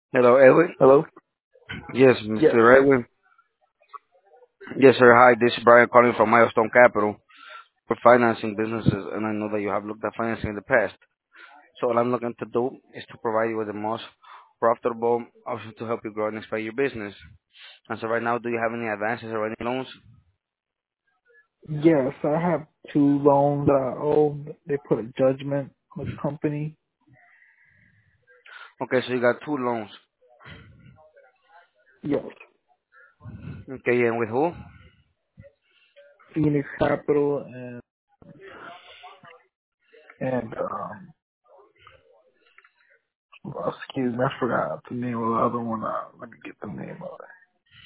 Hello, Edwin. Hello? Yes, Yes. Mr. Edwin. Yes, sir. Hi, this is Brian calling from Milestone Capital for financing businesses, and I know that you have looked at financing in the past. So what I'm looking to do is to provide you with the most profitable option to help you grow and expand your business. And so right now, do you have any advances or any loans? Yes, I have two loans that I owe. They put a judgment on the company. Okay, so you got two loans. Yes. Okay, and with who? Phoenix Capital and excuse me, I forgot the name of the other one. Let me get the name of it.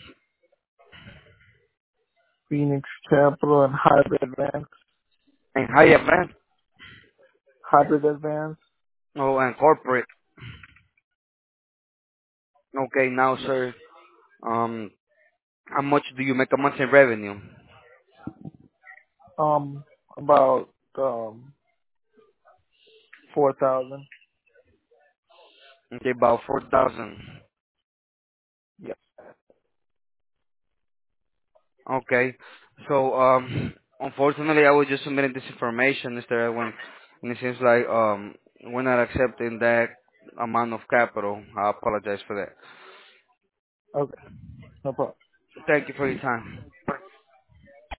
Phoenix Capital and Hybrid Advance. And high advance? Hybrid Advance. Oh, and corporate. Okay, now, Yes. sir, how much do you make a month in revenue? About 4,000. Okay, about 4,000. Yes. Okay. So, unfortunately, I was just submitting this information, Mr. Edwin, and it seems like we're not accepting that amount of capital. I apologize for that. Okay. No problem. Thank you for your time.